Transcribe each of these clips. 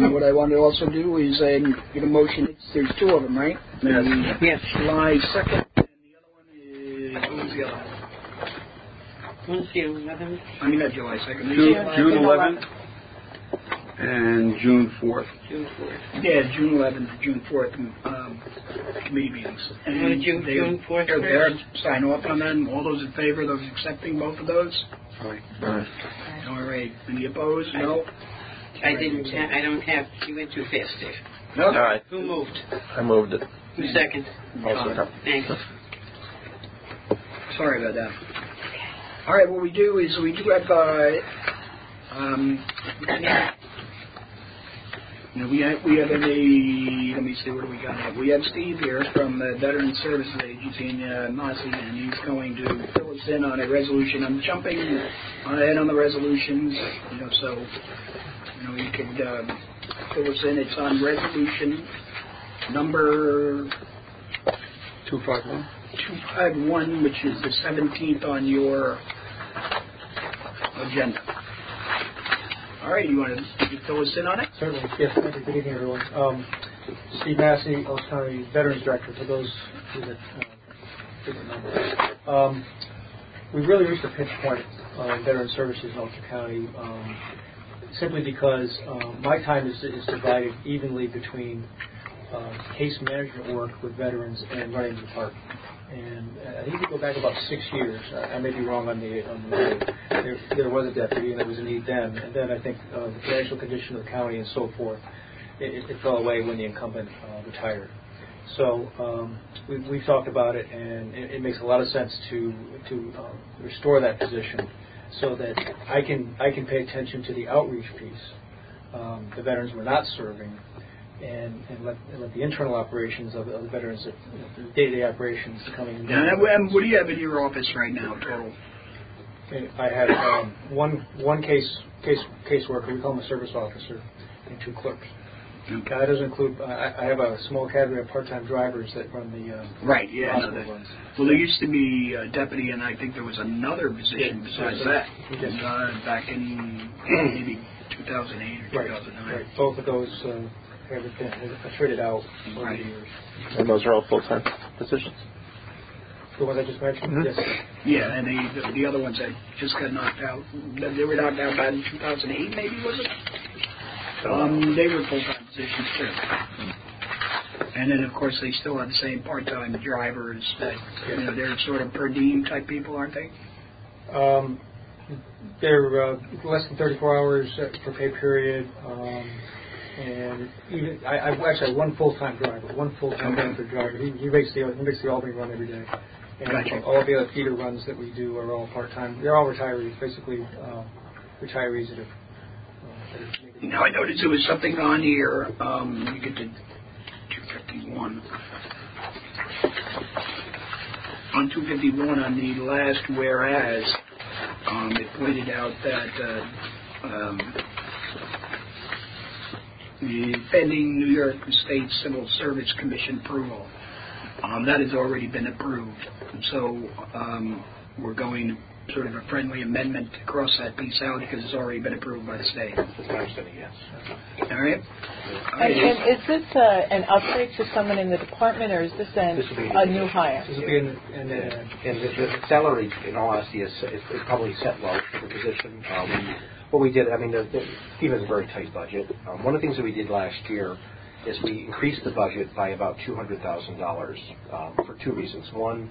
And what I want to also do is get a motion. There's two of them, right? Yes. July 2nd, and the other one is, who's the other one? When's the 11th? I mean, not July 2nd. June 11th and June 4th. June 4th. Yeah, June 11th and June 4th committee meetings. And June 4th they're there to sign off on them. All those in favor, those accepting both of those? Aye. All right. Any opposed? No? I don't have, you went too fast there. No? All right. Who moved? I moved it. Who second? Thanks. Sorry about that. All right, what we do is we do have, we have let me see, what do we got now? We have Steve here from the Veteran Services Agency in Mossy, and he's going to fill us in on a resolution. I'm jumping ahead on the resolutions, so, you could fill us in. It's on resolution number 251. 251, which is the 17th on your agenda. All right, you want to fill us in on it? Certainly. Yes, thank you. Good evening, everyone. Steve Massey, Ulster County Veterans Director, for those who didn't remember. We really reached a pinch point in veteran services in Ulster County simply because my time is divided evenly between case management work with veterans and running the department. And I think if you go back about 6 years, I may be wrong on the name, there was a deputy and there was a need then. And then I think the financial condition of the county and so forth, it fell away when the incumbent retired. So we've talked about it, and it makes a lot of sense to restore that position so that I can pay attention to the outreach piece, the veterans we're not serving, and let the internal operations of the veterans, the day-to-day operations coming in. And what do you have in your office right now, total? Okay, I have one caseworker, we call him a service officer, and 2 clerks. Okay. That doesn't include, I have a small cadre of part-time drivers that run the right, yeah. hospital runs. Well, there used to be a deputy, and I think there was another position besides that. Back in maybe 2008 or 2009. Right. Both of those have been traded out over the years. And those are all full-time positions? The ones I just mentioned? Mm-hmm. Yes. Yeah, and the other ones that just got knocked out, they were knocked out back in 2008, maybe, was it? They were full-time positions, too. And then, of course, they still have the same part-time drivers that, they're sort of per diem type people, aren't they? They're less than 34 hours per pay period. And even I actually have one full-time driver, one full-time benefit driver. He makes the Albany run every day. And gotcha. All the other feeder runs that we do are all part-time. They're all retirees, basically retirees that have... Now, I noticed there was something on here. Let me get to 251. On 251, on the last whereas, it pointed out that the pending New York State Civil Service Commission approval, that has already been approved. So we're going to sort of a friendly amendment to cross that piece out because it's already been approved by the state. Yes. All right. And is this an upgrade for someone in the department, or is this a new hire? This will be and the salary, in all honesty, is probably set low for the position. What we did, Steve has a very tight budget. One of the things that we did last year is we increased the budget by about $200,000 for 2 reasons. One,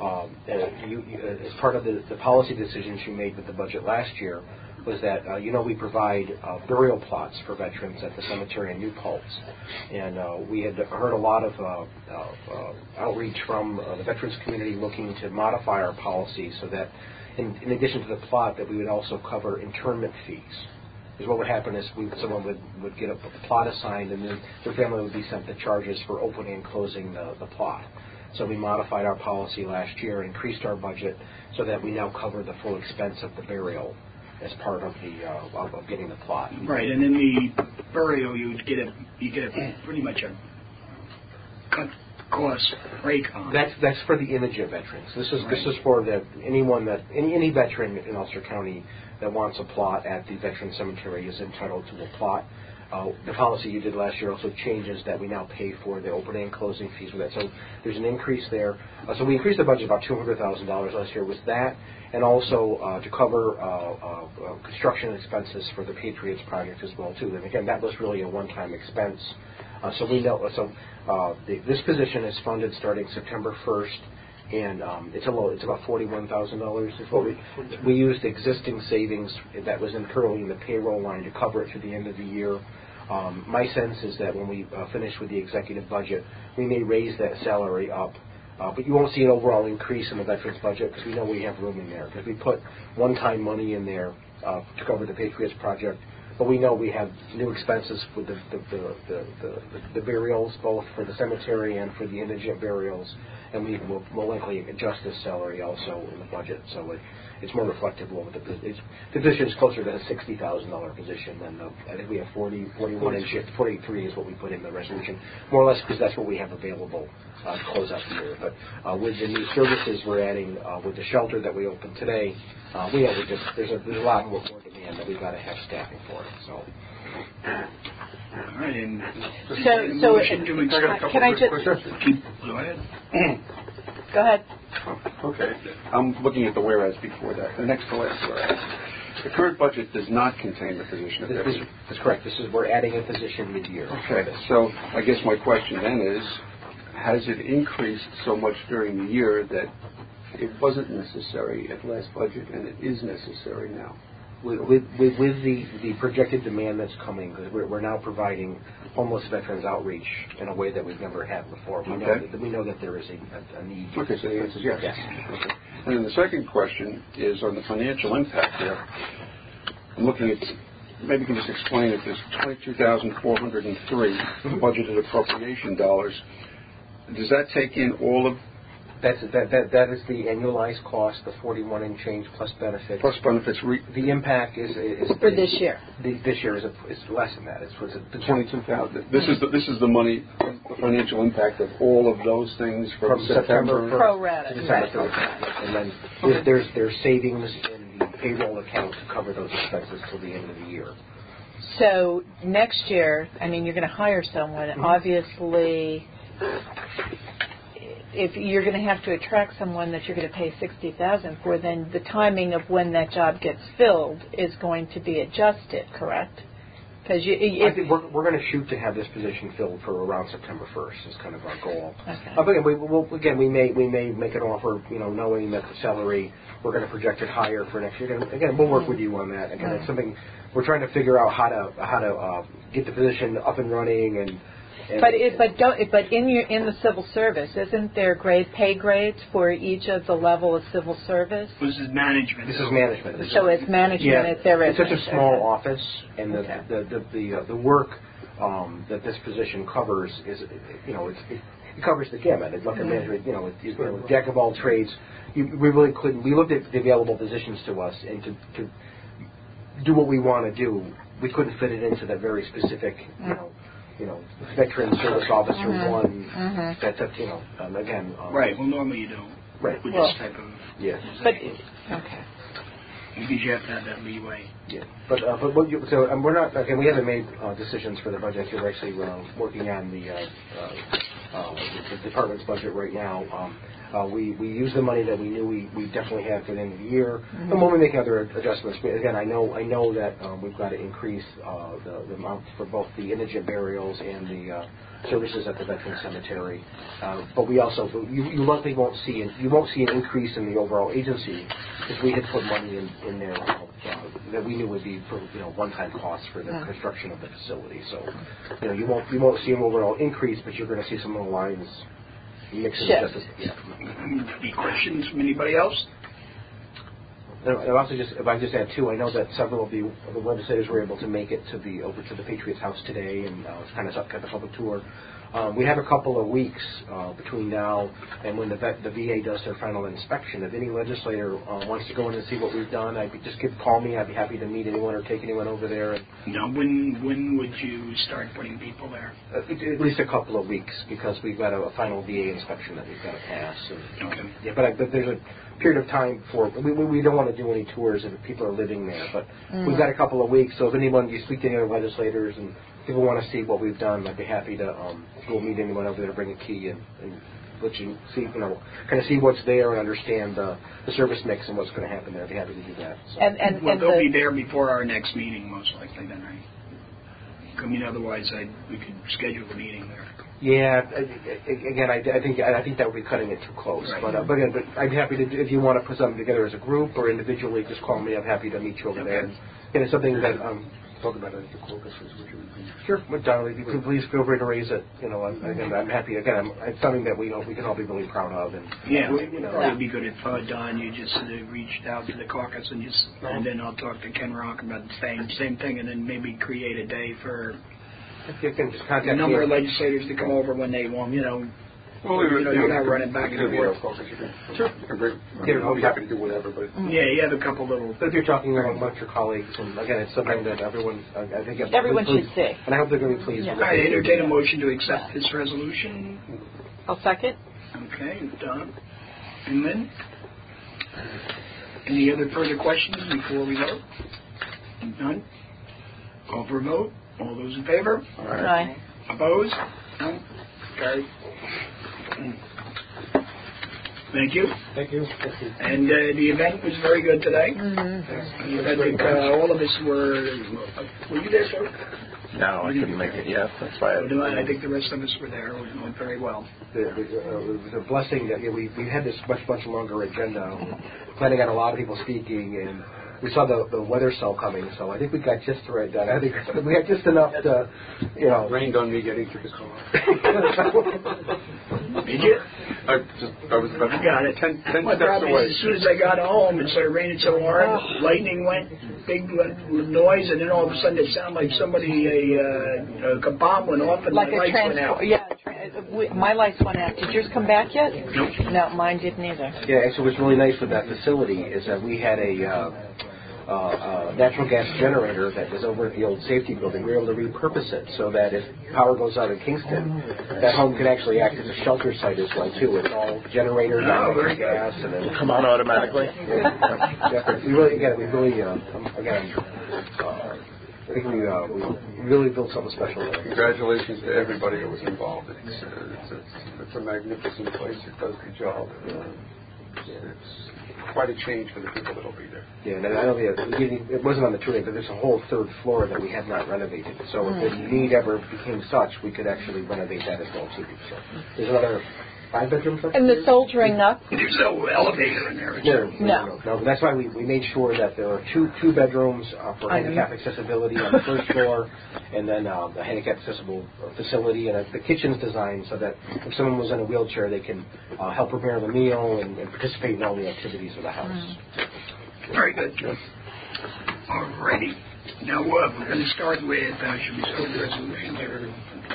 as part of the policy decisions you made with the budget last year, was that we provide burial plots for veterans at the cemetery in New Paltz, and we had heard a lot of outreach from the veterans community looking to modify our policy so that, in addition to the plot, that we would also cover internment fees. Because what would happen is someone would get a plot assigned, and then their family would be sent the charges for opening and closing the plot. So we modified our policy last year, increased our budget, so that we now cover the full expense of the burial as part of of getting the plot. Right, and in the burial, you get a pretty much a cut cost break on. That's for the indigent veterans. This is for any veteran in Ulster County that wants a plot at the Veteran Cemetery is entitled to a plot. The policy you did last year also changes that we now pay for the opening and closing fees with that. So there's an increase there. So we increased the budget about $200,000 last year with that, and also to cover construction expenses for the Patriots project as well too. And again, that was really a one-time expense. So we know. So this position is funded starting September 1st. And it's about $41,000 is what we used existing savings that was currently in the payroll line to cover it through the end of the year. My sense is that when we finish with the executive budget, we may raise that salary up, but you won't see an overall increase in the veterans budget because we know we have room in there because we put one-time money in there to cover the Patriots project. But we know we have new expenses with the burials, both for the cemetery and for the indigent burials, and we will likely adjust this salary also in the budget. So it's more reflective of the position is closer to a $60,000 position than I think we have 41 and shift 43 is what we put in the resolution, more or less because that's what we have available to close out the year. But with the new services we're adding, with the shelter that we opened today, there's a lot more demand that we've got to have staffing for it. So. All right, and can I just go ahead? Go ahead. Okay. I'm looking at the whereas before that. The next to last whereas. The current budget does not contain the position of deputy. That's correct. We're adding a position mid-year. Okay. So I guess my question then is, has it increased so much during the year that it wasn't necessary at last budget and it is necessary now? With the projected demand that's coming, because we're now providing homeless veterans outreach in a way that we've never had before. We know that there is a need. Okay, so the answer is yes. Yes. Okay. And then the second question is on the financial impact there. I'm looking at, maybe you can just explain it, there's $22,403 budgeted appropriation dollars. Does that take in all of that is the annualized cost, the 41 and change plus benefits. Plus benefits. The impact is for this year. This year is less than that. It's the 22,000. This is the money, the financial impact of all of those things from September pro rata. December, and then there's savings in the payroll account to cover those expenses till the end of the year. So next year, I mean, you're going to hire someone. Mm-hmm. Obviously, if you're going to have to attract someone that you're going to pay $60,000 for, then the timing of when that job gets filled is going to be adjusted, correct? Because I think we're going to shoot to have this position filled for around September 1st. Is kind of our goal. Okay. But we may make an offer, knowing that the salary we're going to project it higher for next year. Again, we'll work with you on that. Again, it's something we're trying to figure out how to get the position up and running and. But in the civil service, isn't there pay grades for each of the level of civil service? This is management. So it's management. There is. It's such a small office, and the work that this position covers is it covers the gamut. It's like a management, jack of all trades. We really couldn't. We looked at the available positions to us, and to do what we want to do, we couldn't fit it into that very specific, veteran service officer one. That's again. Right. Well, normally you don't. Right. With this type of. Yeah. But okay. Because you have to have that leeway. Yeah. But we're not. Again, we haven't made decisions for the budget. We're actually working on the department's budget right now. We use the money that we knew we definitely had for the end of the year, and we'll be making other adjustments. But again, I know that we've got to increase the amount for both the indigent burials and the services at the Veterans Cemetery. But we also you likely won't see an increase in the overall agency because we had put money in there that we knew would be for one-time costs for the construction of the facility. So you won't see an overall increase, but you're going to see some of the lines. Any questions from anybody else? And also, if I just add too, I know that several of the legislators were able to make it over to the Patriots House today, and it's kind of a public tour. We have a couple of weeks between now and when the VA does their final inspection. If any legislator wants to go in and see what we've done, call me. I'd be happy to meet anyone or take anyone over there. When would you start putting people there? At least a couple of weeks, because we've got a final VA inspection that we've got to pass. Okay. Yeah, but there's a period of time for we don't want to do any tours if people are living there. But we've got a couple of weeks, so if you speak to any other legislators and people want to see what we've done, I'd be happy to go meet anyone over there to bring a key and let you see, kind of see what's there and understand the service mix and what's going to happen there. I'd be happy to do that. So. Well, they'll be there before our next meeting, most likely, then, right? I mean, otherwise, we could schedule the meeting there. Yeah, again, I think that would be cutting it too close. Right. But I'd be happy to, if you want to put something together as a group or individually, just call me. I'm happy to meet you over there. And it's something that talk about it at the caucus. Sure, Donnelly, please feel free to raise it. I'm happy. Again, it's something that we can all be really proud of. And it would be good if Don, you just reached out to the caucus and then I'll talk to Ken Rock about the same thing, and then maybe create a day for you can just contact a number of legislators to come over when they want. You're not running back and forth. Sure. I'll be happy to do whatever, but you have a couple little. But if you're talking amongst your colleagues, and again, it's something that everyone, I think everyone should see, and I hope they're going to be pleased. I entertain a motion to accept this resolution. I'll second. Okay, Don and Lynn. Any other further questions before we vote? None. Call for a vote. All those in favor? Aye. Opposed? No. Carried. Thank you. Thank you. And the event was very good today. Mm-hmm. I think all of us were you there, sir? No, I couldn't make it yet. That's why I think the rest of us were there. It went very well. It was a blessing that we had this much longer agenda, planning on a lot of people speaking, and we saw the weather cell coming, so I think we got just the right done. I think we had just enough to, rained on me getting to the car. Did you? I was about I got it. 10 My steps problem away. is, as soon as I got home, it started raining so hard, lightning went, big noise, and then all of a sudden it sounded like a bomb went off and like my lights went out. Yeah, my lights went out. Did yours come back yet? Nope. No, mine didn't either. Yeah, so what's really nice with that facility is that we had a natural gas generator that was over at the old safety building. We were able to repurpose it so that if power goes out in Kingston, that home can actually act as a shelter site as well too. It's all generator, natural gas, and then come on automatically. I think we really built something special there. Congratulations to everybody who was involved. It's a magnificent place. It does the job. It's quite a change for the people that will be there. Yeah, and I don't think it wasn't on the tour, but there's a whole third floor that we had not renovated. So if the need ever became such, we could actually renovate that as well too. So there's another 5 bedrooms. And the soldiering up. There's no elevator in there. No. That's why we made sure that there are two bedrooms for handicap accessibility on the first floor, and then the handicap accessible facility, and the kitchen's designed so that if someone was in a wheelchair, they can help prepare the meal and participate in all the activities of the house. Very good. Alrighty. Now we're going to start with, should we start with the resolution here?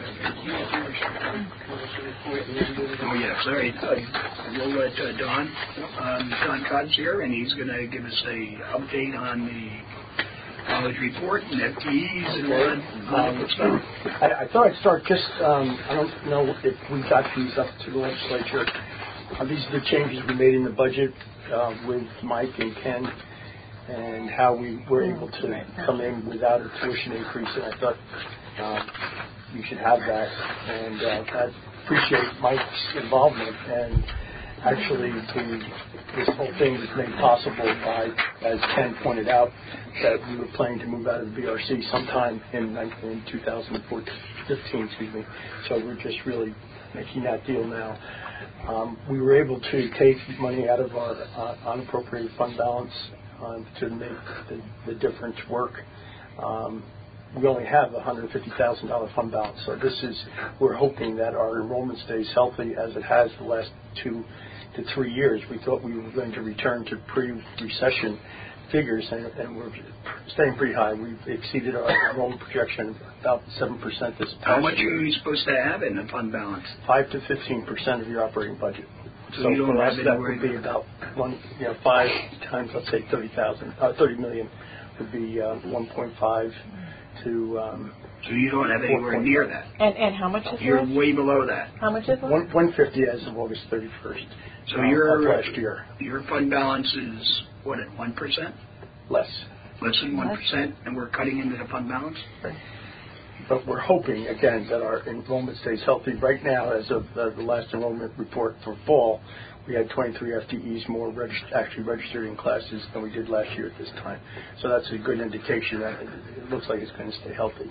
Oh, yeah, sorry. We'll let Don Cott's here, and he's going to give us an update on the college report and FTEs and all that stuff. I thought I'd start just, I don't know if we got these up to the legislature. These are the changes we made in the budget with Mike and Ken, and how we were able to come in without a tuition increase, and I thought you should have that, and I appreciate Mike's involvement, and actually this whole thing was made possible by, as Ken pointed out, that we were planning to move out of the BRC sometime in 2015, so we're just really making that deal now. We were able to take money out of our unappropriated fund balance to make the difference work. We only have a $150,000 fund balance, so we're hoping that our enrollment stays healthy as it has the last 2 to 3 years. We thought we were going to return to pre-recession figures, and we're staying pretty high. We've exceeded our enrollment projection about 7% this past year. How much are you supposed to have in the fund balance? 5 to 15% of your operating budget. So you don't for us, have that would be about 5 times, let's say, 30 million would be 1.5 to. So you don't have anywhere near that. And how much is You're left? way below that. How much is left? 150 as of August 31st. So your last year. Your fund balance is what, at 1%? Less Less than 1%, and we're cutting into the fund balance. Right. But we're hoping, again, that our enrollment stays healthy. Right now, as of the last enrollment report for fall, we had 23 FTEs more actually registered in classes than we did last year at this time. So that's a good indication that it looks like it's going to stay healthy.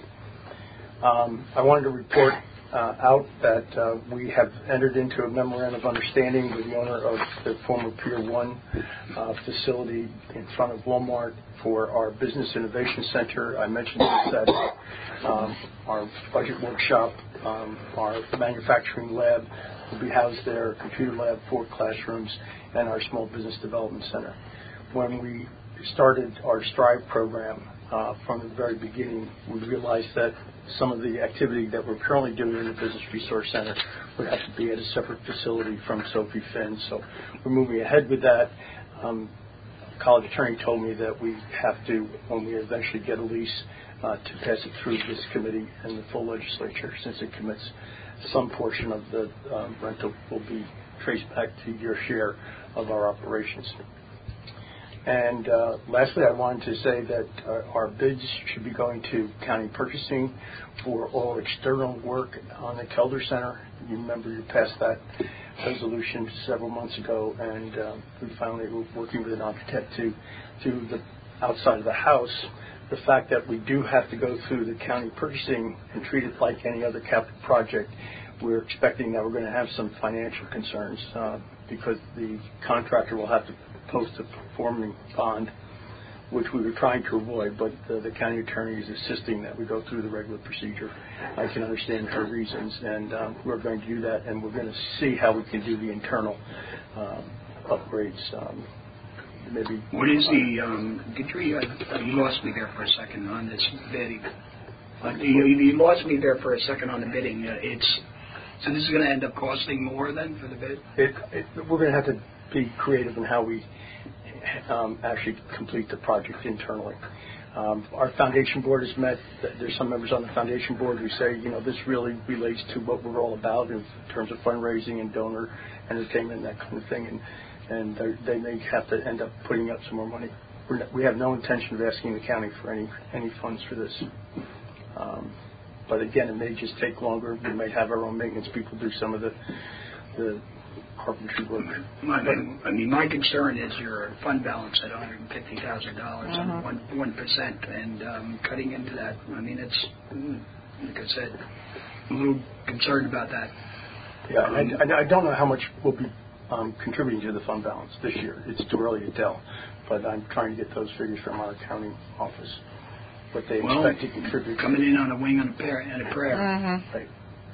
I wanted to report out that we have entered into a memorandum of understanding with the owner of the former Pier 1 facility in front of Walmart for our Business Innovation Center. I mentioned this at our budget workshop. Our manufacturing lab will be housed there, computer lab, 4 classrooms, and our Small Business Development Center. When we started our STRIVE program from the very beginning, we realized that some of the activity that we're currently doing in the Business Resource Center would have to be at a separate facility from Sophie Finn. So we're moving ahead with that. The college attorney told me that we have to, when we eventually get a lease, to pass it through this committee and the full legislature, since it commits some portion of the rental will be traced back to your share of our operations. And lastly, I wanted to say that our bids should be going to county purchasing for all external work on the Kelder Center. You remember you passed that resolution several months ago, and we finally were working with an architect to do the outside of the house. The fact that we do have to go through the county purchasing and treat it like any other capital project, we're expecting that we're going to have some financial concerns because the contractor will have to post a performing bond, which we were trying to avoid, but the county attorney is insisting that we go through the regular procedure. I can understand her reasons, and we're going to do that, and we're going to see how we can do the internal upgrades. Maybe. What is the, you lost me there for a second on this bidding. You lost me there for a second on the bidding. So this is going to end up costing more then for the bid? We're going to have to be creative in how we actually complete the project internally. Our foundation board has met. There's some members on the foundation board who say, this really relates to what we're all about in terms of fundraising and donor entertainment and that kind of thing. And they may have to end up putting up some more money. We have no intention of asking the county for any funds for this. But again, it may just take longer. We may have our own maintenance people do some of the carpentry work. My concern is your fund balance at $150,000 and 1%, and cutting into that. It's, like I said, I'm a little concerned about that. Yeah, I don't know how much will be contributing to the fund balance this year. It's too early to tell, but I'm trying to get those figures from our accounting office. What they expect to contribute. Coming in on a wing and a prayer. Right.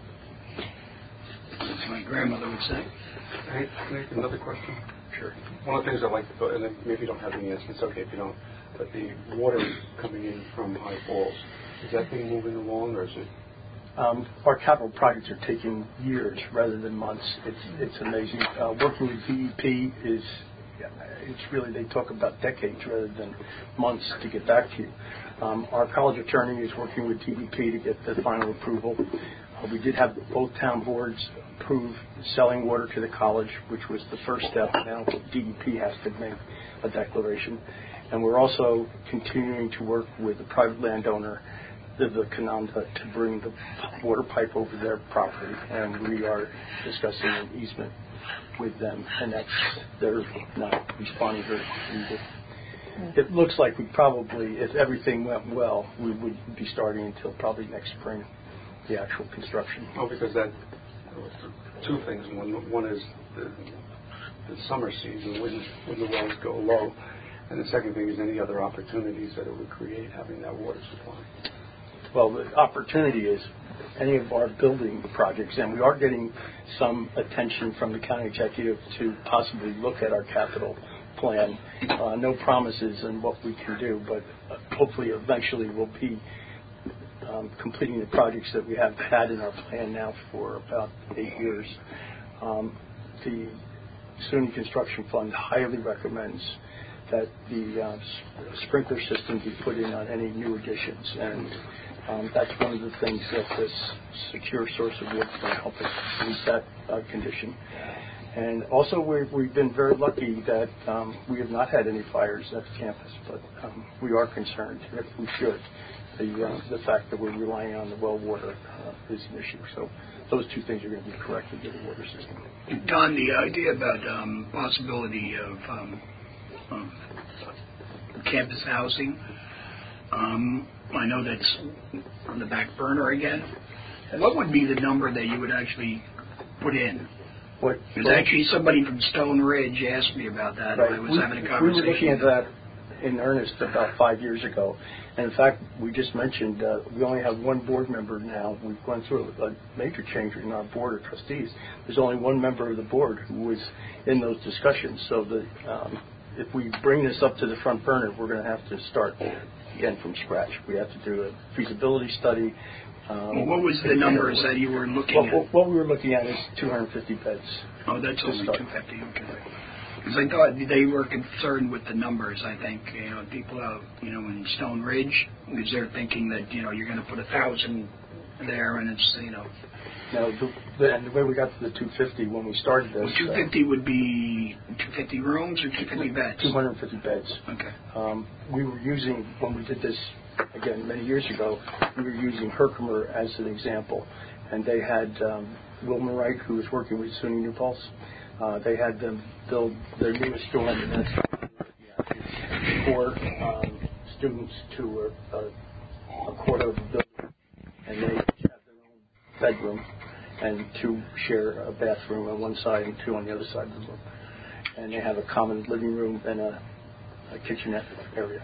That's my grandmother would say. Another question? Sure. One of the things I'd like to go, and maybe you don't have any answer, it's okay if you don't, but the water coming in from High Falls, is that thing moving along, or is it? Our capital projects are taking years rather than months. It's amazing. Working with DEP it's really, they talk about decades rather than months to get back to you. Our college attorney is working with DEP to get the final approval. We did have both town boards approve selling water to the college, which was the first step. Now DEP has to make a declaration. And we're also continuing to work with the private landowner, the Cananda, to bring the water pipe over their property. And we are discussing an easement with them, and they're not responding very quickly. It looks like we probably, if everything went well, we would be starting until probably next spring, the actual construction. Oh, because that, two things. One is the summer season when the wells go low, and the second thing is any other opportunities that it would create having that water supply. Well, the opportunity is any of our building projects, and we are getting some attention from the county executive to possibly look at our capital plan. No promises on what we can do, but hopefully eventually we'll be completing the projects that we have had in our plan now for about 8 years. The SUNY Construction Fund highly recommends that the sprinkler system be put in on any new additions, and that's one of the things that this secure source of water can help us meet that condition. And also, we've been very lucky that we have not had any fires at the campus, but we are concerned, if we should. The fact that we're relying on the well water is an issue. So those two things are going to be corrected to the water system. Don, the idea about possibility of campus housing, I know that's on the back burner again. What would be the number that you would actually put in? There's actually somebody from Stone Ridge asked me about that. Right. I was having a conversation. We were looking at that in earnest about 5 years ago. And in fact, we just mentioned we only have one board member now. We've gone through a major change in our board of trustees. There's only one member of the board who was in those discussions. So if we bring this up to the front burner, we're going to have to start again from scratch. We have to do a feasibility study. Well, what was the numbers that you were looking at? What we were looking at is 250 beds. Oh, that's only 250. Okay. Because I thought they were concerned with the numbers. I think people out in Stone Ridge, because they're thinking that you're going to put 1,000 there, and it's No, and the way we got to the 250 when we started this. 250 would be 250 rooms or 250 beds. 250 beds. Okay. We were using when we did this. Again, many years ago, we were using Herkimer as an example, and they had Wilmer Wright, who was working with SUNY New Paltz. They had them build their newest dorm, and that's for students to a quarter of the building, and they each have their own bedroom and two share a bathroom on one side and two on the other side of the room, and they have a common living room and a kitchenette area.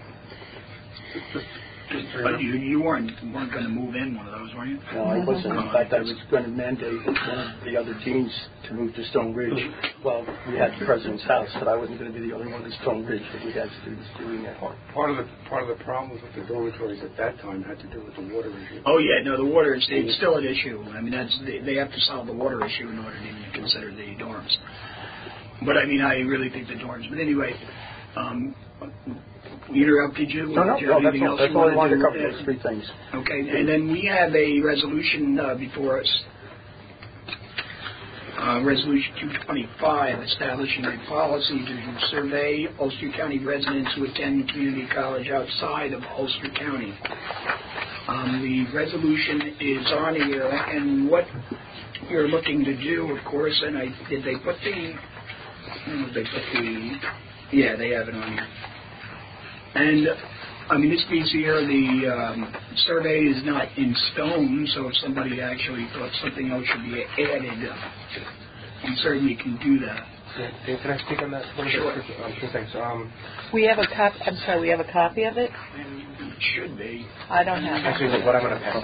But you weren't going to move in one of those, were you? No, I wasn't. In fact, I was going to mandate one of the other deans to move to Stone Ridge. Well, we had the president's house, but I wasn't going to be the only one in Stone Ridge that we had students doing that. Part of the problems with the dormitories at that time had to do with the water issue. Oh yeah, no, the water is still an issue. I mean, they have to solve the water issue in order to even consider the dorms. But I mean, I really think the dorms. But anyway. We interrupted you. No, that's all I wanted to cover, those three things. Okay, and then we have a resolution before us. Resolution 225, establishing a policy to survey Ulster County residents who attend community college outside of Ulster County. The resolution is on here, and what you're looking to do, of course, and did they put the... Yeah, they have it on here. And, I mean, this piece here, the survey is not in stone, so if somebody actually thought something else should be added, we certainly can do that. Yeah, can I speak on that? Sure. Sure, thanks. We have a copy. I'm sorry, we have a copy of it? It should be. I don't have it. Actually, what I'm going to pass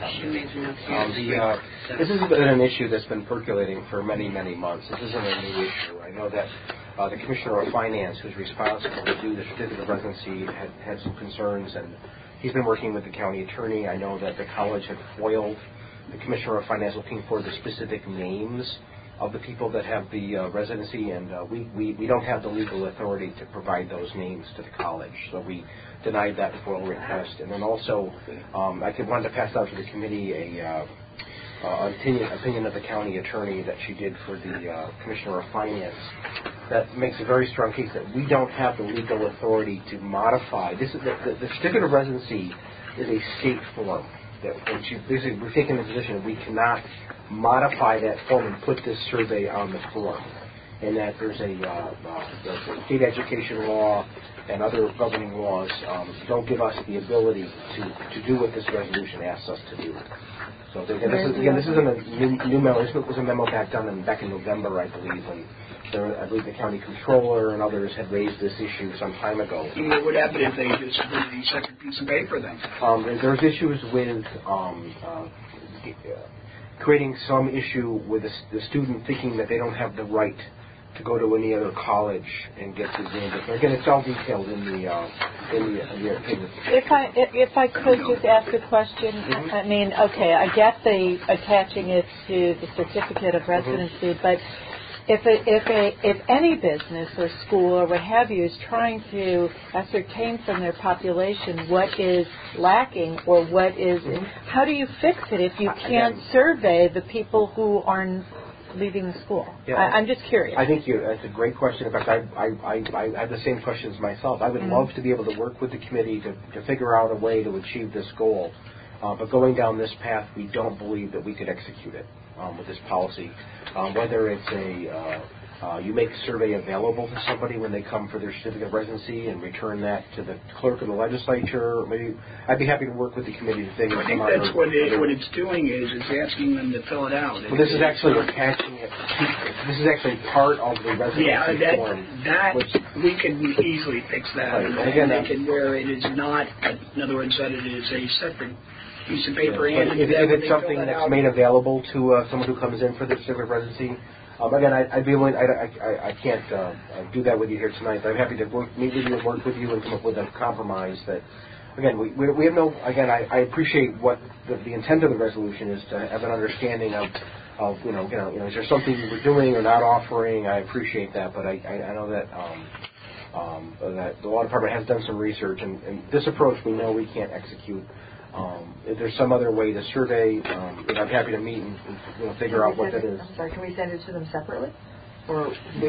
on. This has been an issue that's been percolating for many, many months. This isn't a new issue. I know that the Commissioner of Finance, who's responsible to do the certificate of residency, had some concerns, and he's been working with the county attorney. I know that the college had foiled the Commissioner of Finance looking for the specific names of the people that have the residency, and we don't have the legal authority to provide those names to the college, so we denied that FOIL request. And then also, I wanted to pass out to the committee opinion of the county attorney that she did for the Commissioner of Finance that makes a very strong case that we don't have the legal authority to modify. This is the certificate of residency is a state form. Basically, we're taking the position that we cannot modify that form and put this survey on the form, and that there's a state education law and other governing laws don't give us the ability to do what this resolution asks us to do. So again, this isn't a new memo. This was a memo back in November, I believe, and I believe the county controller and others had raised this issue some time ago. And what would happen if they just put a second piece of paper then? There's issues with creating some issue with the student thinking that they don't have the right to go to any other college and get the exam. Again, it's all detailed in the opinion. If I could just ask a question, I mean, okay, I get the attaching it to the certificate of residency, but if any business or school or what have you is trying to ascertain from their population what is lacking or what is, how do you fix it if you can't survey the people who are leaving the school? Yeah. I'm just curious. I think that's a great question. In fact, I have the same questions myself. I would love to be able to work with the committee to figure out a way to achieve this goal. But going down this path, we don't believe that we could execute it with this policy. Whether it's you make a survey available to somebody when they come for their certificate of residency and return that to the clerk of the legislature. Or maybe I'd be happy to work with the committee to figure I out. think that's what it's doing is asking them to fill it out. Well, this is actually attaching it. This is actually part of the residency form. That we can easily fix that. Right. And Again, make it where it is not, in other words, that it is a separate piece of paper. But And if it's something that's made available to someone who comes in for their certificate of residency, again, I'd be willing. I can't do that with you here tonight. But I'm happy to meet with you and work with you and come up with a compromise that. Again, we have no. Again, I appreciate what the intent of the resolution is to have an understanding of you know is there something we're doing or not offering. I appreciate that, but I know that that the law department has done some research and this approach we know we can't execute. If there's some other way to survey, I'm happy to meet and figure out what that is. I'm sorry, can we send it to them separately? Or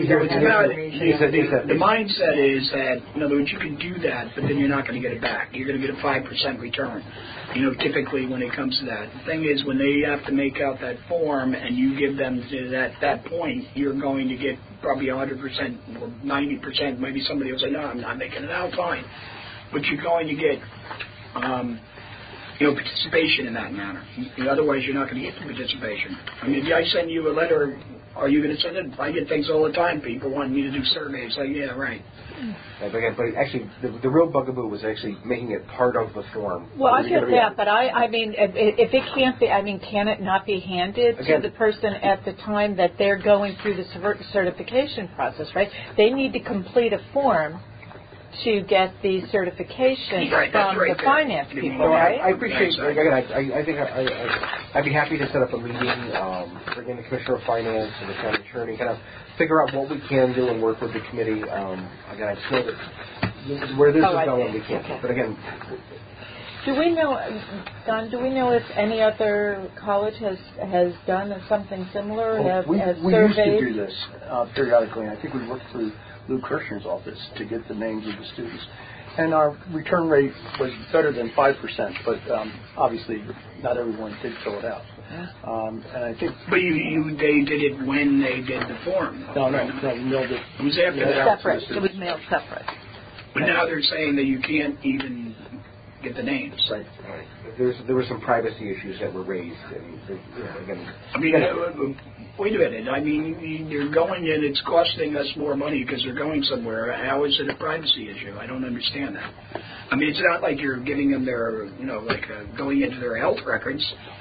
the mindset is that, in other words, you can do that, but then you're not going to get it back. You're going to get a 5% return. Typically when it comes to that. The thing is, when they have to make out that form and you give them to that point, you're going to get probably 100% or 90%. Maybe somebody will say, no, I'm not making it out, fine. But you're going to get participation in that manner. Otherwise, you're not going to get the participation. I mean, if I send you a letter, are you going to send it? I get things all the time. People want me to do surveys. Like, yeah, right. But actually, the real bugaboo was actually making it part of the form. Well, I get that, but I mean, if it can't be, I mean, can it not be handed to the person at the time that they're going through the certification process, right? They need to complete a form to get the certification from the finance people, right? I appreciate. Again, I think I'd be happy to set up a meeting, bring in the Commissioner of Finance and the County Attorney, kind of figure out what we can do and work with the committee. Again, I just know that where this is going, we can't. But again, do we know, Don? Do we know if any other college has done something similar? We used to do this periodically, and I think we worked through Lou Kirshner's office to get the names of the students. And our return rate was better than 5%, but obviously not everyone did fill it out. And I think... But they did it when they did the form. No, we mailed it. It was after that. Separate. It was mailed separate. But now they're saying that you can't even get the names. Right. There were some privacy issues that were raised. And, again... I mean... Wait a minute. I mean, they're going in, it's costing us more money because they're going somewhere. How is it a privacy issue? I don't understand that. I mean, it's not like you're giving them their, going into their health records.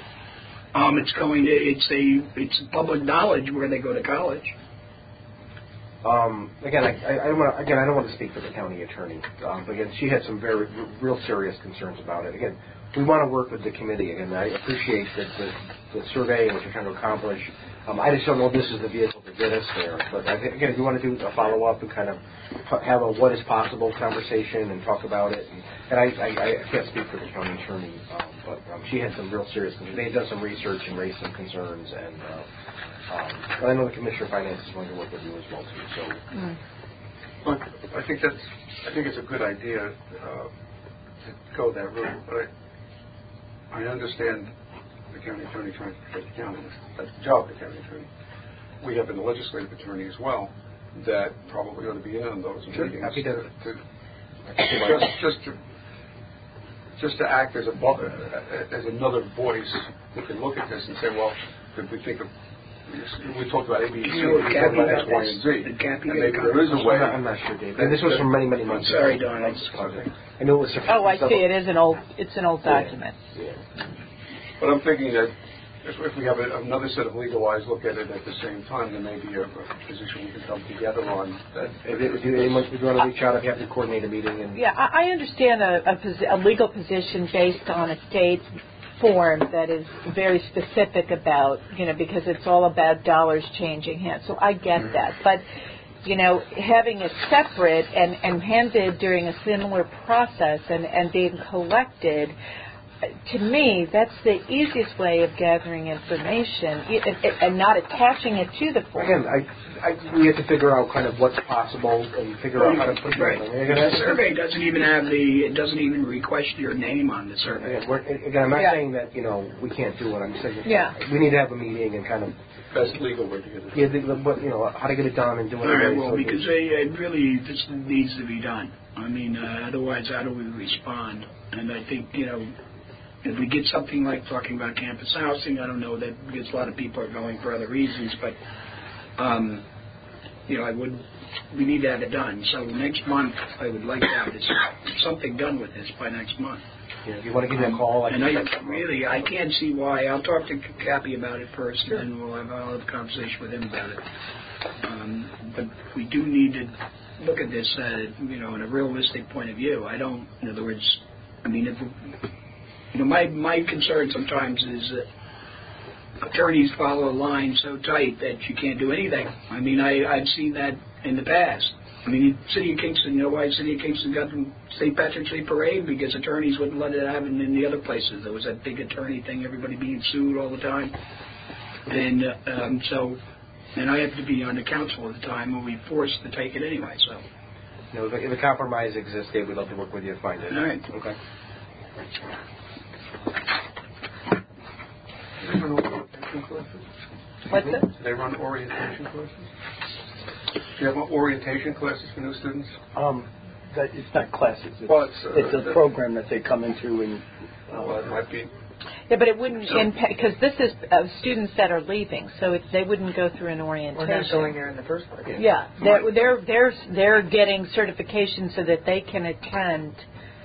It's public knowledge where they go to college. Again, I don't want to speak for the county attorney. But again, she had some real serious concerns about it. Again, we want to work with the committee. Again, I appreciate the survey and what you're trying to accomplish. I just don't know if this is the vehicle to get us there. But again, if you want to do a follow-up and kind of have a what is possible conversation and talk about it, and I can't speak for the county attorney, but she had some real serious concerns. They had done some research and raised some concerns, and I know the Commissioner of Finance is going to work with you as well too. So, look, I think it's a good idea to go that route, but I understand the county attorney trying to protect the county. That's the job of the county attorney. We have a legislative attorney as well that probably ought to be in on those meetings. Happy to. Just to act as another voice who can look at this and say, well, if we think of, we talked about A, B, C, we talked about X, Y, and Z, and maybe there is a way. I'm not sure, Dave. And this was from many months ago. Sorry, Don. I know it was. I see. It's an old document. Yeah. But I'm thinking that if we have another set of legal eyes look at it at the same time, then maybe a position we can come together on. If you want to reach out, I'd have to coordinate a meeting. Yeah, I understand a legal position based on a state form that is very specific about, because it's all about dollars changing hands. So I get that. But, having it separate and handed during a similar process and being collected, to me, that's the easiest way of gathering information and not attaching it to the form. Again, we have to figure out kind of what's possible and figure out how to put it Right. together. The survey doesn't even have it doesn't even request your name on the survey. Again, I'm not saying that, we can't do it. I'm saying we need to have a meeting and kind of... Best legal way to get it. Yeah, how to get it done and do it. All right, well, because this needs to be done. I mean, otherwise, how do we respond? And I think, if we get something like talking about campus housing, I don't know that because a lot of people are going for other reasons, but, we need to have it done. So next month, I would like to have something done with this by next month. Yeah, if you want to give me a call, I can't see why. I'll talk to Cappy about it first, and I'll have a conversation with him about it. But we do need to look at this, in a realistic point of view. In other words, my concern sometimes is that attorneys follow a line so tight that you can't do anything. I've seen that in the past. City of Kingston, why City of Kingston got the St. Patrick's Day Parade? Because attorneys wouldn't let it happen in the other places. There was that big attorney thing, everybody being sued all the time. And and I have to be on the council at the time, and we forced to take it anyway, so. If a compromise exists, Dave, we'd love to work with you to find it. All right. Okay. Do they run orientation classes? What's it? Do they run orientation classes? Do you have orientation classes for new students? It's not classes. It's a program that they come into and... it might be. Yeah, but it wouldn't impact, because this is students that are leaving, so they wouldn't go through an orientation. We're not going there in the first place. Yeah, they're getting certification so that they can attend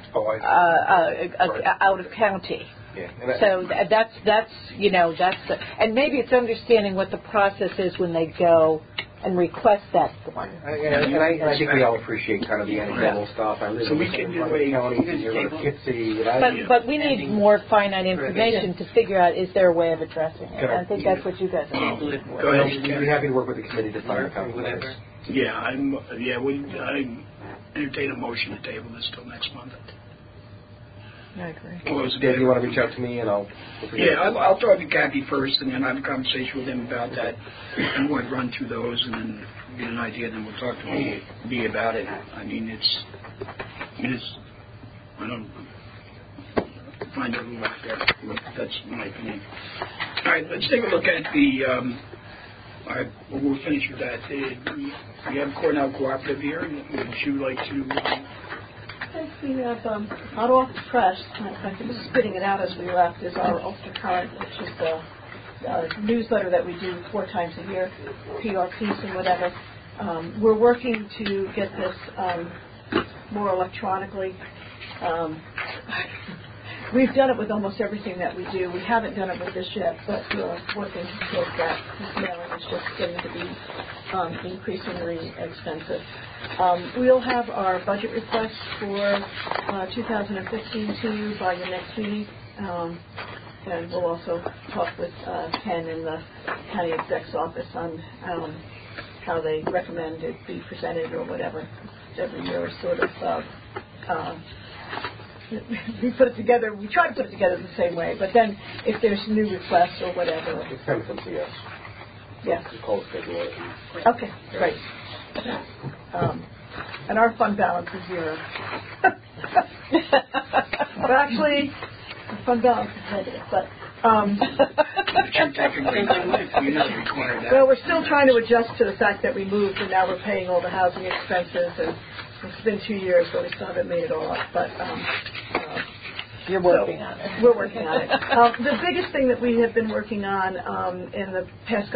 out of county. Yeah. So that's and maybe it's understanding what the process is when they go and request that form. And I think we all appreciate kind of the anecdotal stuff. I live in county, but we need more finite information to figure out, is there a way of addressing it? I think that's what you guys are doing. Go ahead. We'd be happy to work with the committee to find a compromise. Yeah, I entertain a motion to table this till next month. I agree. Dave, you want to reach out to me and I'll... I'll talk to Kathy first and then have a conversation with him about that. I'm going to run through those and then get an idea, and then we'll talk to me about it. I don't find it a little out there. That's my opinion. All right, let's take a look at all right, we'll finish with that. We have Cornell Cooperative here. Would you like to... Yes, we have hot off the press. I think spitting it out as we left is our Ulster Current, which is the newsletter that we do 4 times a year, PR piece and whatever. We're working to get this more electronically. We've done it with almost everything that we do. We haven't done it with this yet, but we're working towards that. This mailing is just getting to be increasingly expensive. We'll have our budget request for 2015 to you by the next meeting, and we'll also talk with Ken in the county exec's office on how they recommend it be presented or whatever. Every year is sort of we put it together. We try to put it together the same way, but then if there's new requests or whatever, it's time to come see us. Yeah. You call us February. Okay, great. And our fund balance is 0. But actually, the fund balance is negative. But well, we're still trying to adjust to the fact that we moved, and now we're paying all the housing expenses, and it's been 2 years, but we still haven't made it all up. But you're working on it. We're working on it. The biggest thing that we have been working on in the past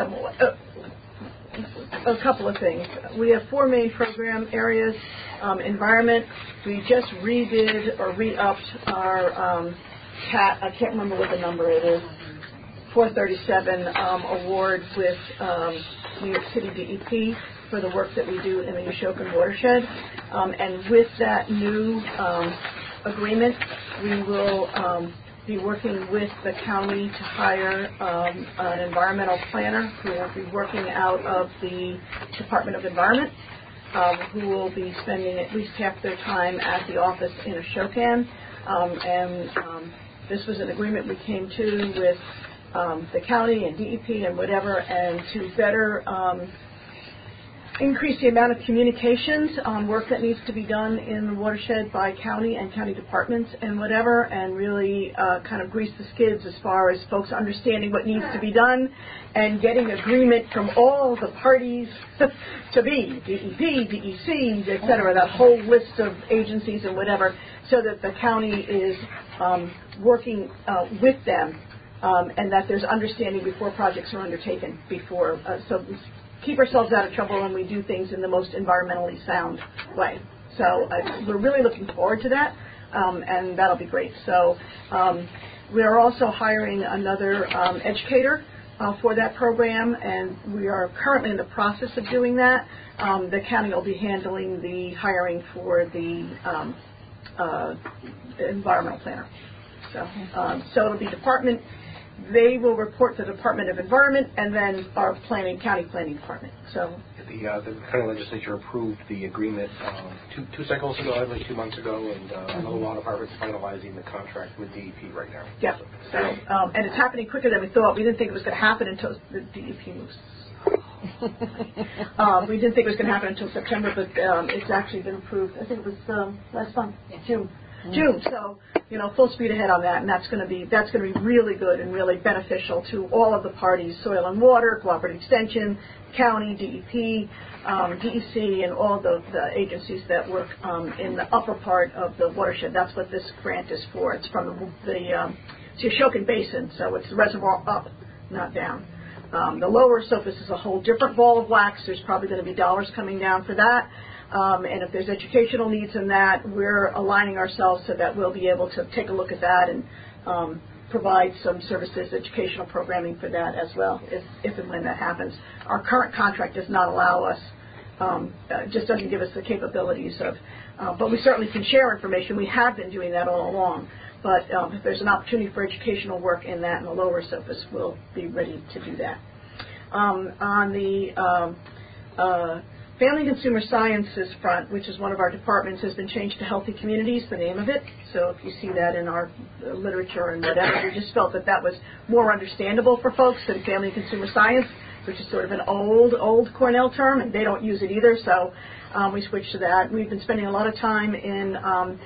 a couple of things. We have 4 main program areas. Environment, we just redid or re-upped our CAT, I can't remember what the number it is, 437 award with New York City DEP for the work that we do in the Ushokan watershed. And with that new agreement, we will be working with the county to hire an environmental planner who will be working out of the Department of Environment, who will be spending at least half their time at the office in Ashokan, and This was an agreement we came to with the county and DEP and whatever, and to better increase the amount of communications on work that needs to be done in the watershed by county and county departments and whatever, and really kind of grease the skids as far as folks understanding what needs to be done and getting agreement from all the parties to be DEP, DEC, et cetera, that whole list of agencies and whatever, so that the county is working with them and that there's understanding before projects are undertaken, before so keep ourselves out of trouble and we do things in the most environmentally sound way. So we're really looking forward to that, and that'll be great. So we are also hiring another educator for that program, and we are currently in the process of doing that. The county will be handling the hiring for the environmental planner. So it'll be department. They will report to the Department of Environment and then our county planning department. So the county legislature approved the agreement two cycles ago, I believe 2 months ago, and I know a lot of departments finalizing the contract with DEP right now. Yeah. So and it's happening quicker than we thought. We didn't think it was going to happen until the DEP moves. We didn't think it was going to happen until September, but it's actually been approved. I think it was last month, June. So, full speed ahead on that, and that's going to be really good and really beneficial to all of the parties: Soil and Water, Cooperative Extension, County, DEP, DEC, and all the agencies that work in the upper part of the watershed. That's what this grant is for. It's from the Shoshone Basin, so it's the reservoir up, not down. The lower surface is a whole different ball of wax. There's probably going to be dollars coming down for that. And if there's educational needs in that, we're aligning ourselves so that we'll be able to take a look at that and provide some services, educational programming for that as well, if and when that happens. Our current contract does not allow us, just doesn't give us the capabilities of, but we certainly can share information. We have been doing that all along. But if there's an opportunity for educational work in that in the lower surface, we'll be ready to do that. On the Family and Consumer Sciences front, which is one of our departments, has been changed to Healthy Communities, the name of it. So if you see that in our literature and whatever, we just felt that was more understandable for folks than Family and Consumer Science, which is sort of an old Cornell term, and they don't use it either. So we switched to that. We've been spending a lot of time in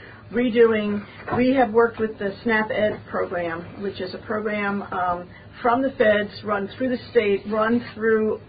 we have worked with the SNAP Ed program, which is a program from the feds, run through the state, run through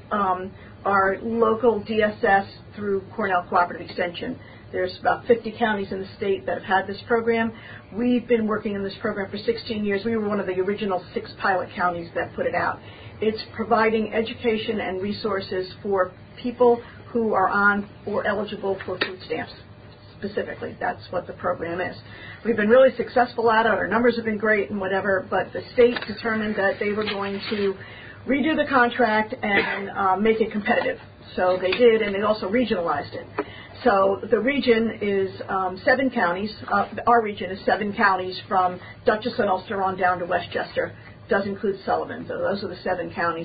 our local DSS through Cornell Cooperative Extension. There's about 50 counties in the state that have had this program. We've been working in this program for 16 years. We were one of the original 6 pilot counties that put it out. It's providing education and resources for people who are on or eligible for food stamps. Specifically, that's what the program is. We've been really successful at it. Our numbers have been great and whatever, but the state determined that they were going to redo the contract and make it competitive. So they did, and they also regionalized it. So the region is 7 counties. Our region is 7 counties from Dutchess and Ulster on down to Westchester. Does include Sullivan. So those are the 7 counties.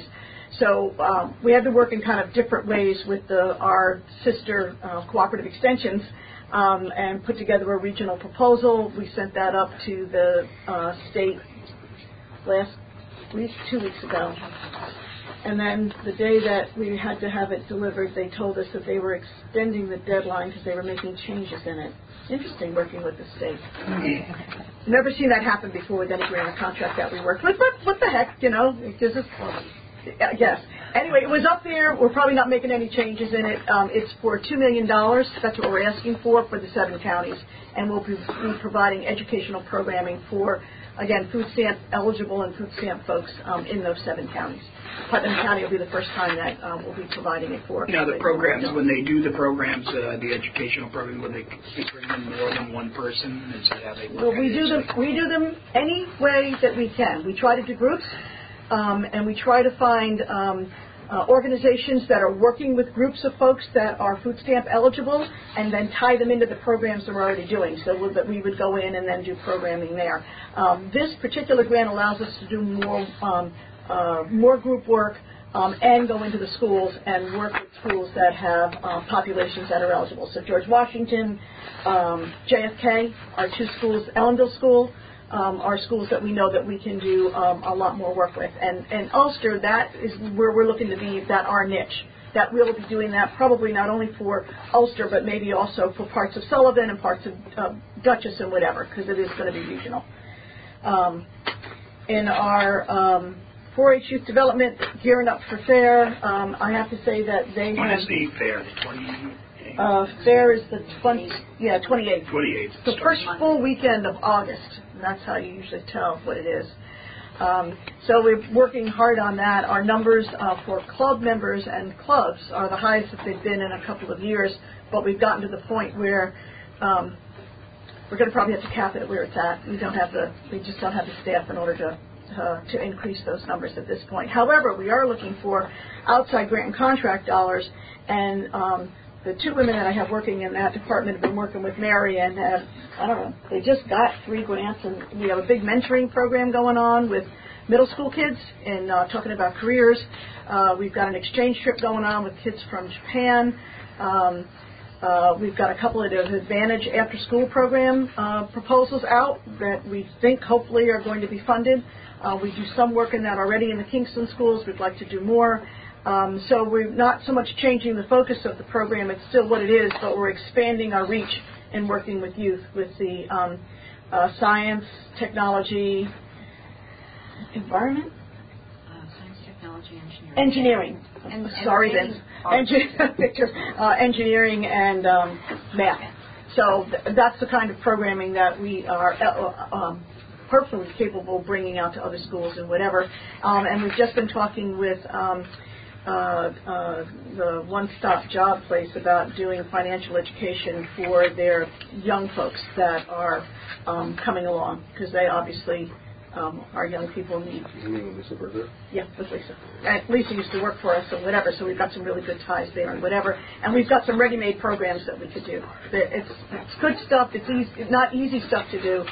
So we had to work in kind of different ways with our sister cooperative extensions and put together a regional proposal. We sent that up to the state last week, 2 weeks ago. And then the day that we had to have it delivered, they told us that they were extending the deadline because they were making changes in it. Interesting working with the state. Never seen that happen before with any grant contract that we worked with, but what the heck, it gives us, yes. Anyway, it was up there. We're probably not making any changes in it. It's for $2 million. That's what we're asking for the 7 counties. And we'll be providing educational programming for, again, food stamp eligible and food stamp folks in those 7 counties. Putnam County will be the first time that we'll be providing it for. The programs, when they do the programs, the educational program, will they bring in more than one person? Is that how they work? Well, we do them any way that we can. We try to do groups, and we try to find organizations that are working with groups of folks that are food stamp eligible, and then tie them into the programs that we're already doing, so that we would go in and then do programming there. This particular grant allows us to do more group work and go into the schools and work with schools that have populations that are eligible. So George Washington, JFK, our 2 schools, Ellenville School, are schools that we know that we can do a lot more work with. And Ulster, that is where we're looking to be, that our niche. That we'll be doing that probably not only for Ulster, but maybe also for parts of Sullivan and parts of Dutchess and whatever, because it is going to be regional. In our 4-H youth development, gearing up for fair, I have to say that they When have... is the fair? The 28th? Fair is the 28th. 28th. The first full weekend of August. And that's how you usually tell what it is. So we're working hard on that. Our numbers for club members and clubs are the highest that they've been in a couple of years, but we've gotten to the point where we're going to probably have to cap it where it's at. We just don't have the staff in order to increase those numbers at this point. However, we are looking for outside grant and contract dollars, and the two women that I have working in that department have been working with Mary, and they just got 3 grants, and we have a big mentoring program going on with middle school kids and talking about careers. We've got an exchange trip going on with kids from Japan. We've got a couple of Advantage after-school program proposals out that we think hopefully are going to be funded. We do some work in that already in the Kingston schools. We'd like to do more. So we're not so much changing the focus of the program. It's still what it is, but we're expanding our reach and working with youth with the science, technology, environment? Science, technology, engineering. Engineering and math. So that's the kind of programming that we are hopefully capable of bringing out to other schools and whatever. And we've just been talking with the One-Stop Job place about doing financial education for their young folks that are coming along, because they obviously, our young people need. You mean Lisa Berger? Yeah, with Lisa. And Lisa used to work for us and whatever, so we've got some really good ties there and whatever. And we've got some ready-made programs that we could do. It's good stuff. It's easy, not easy stuff to do.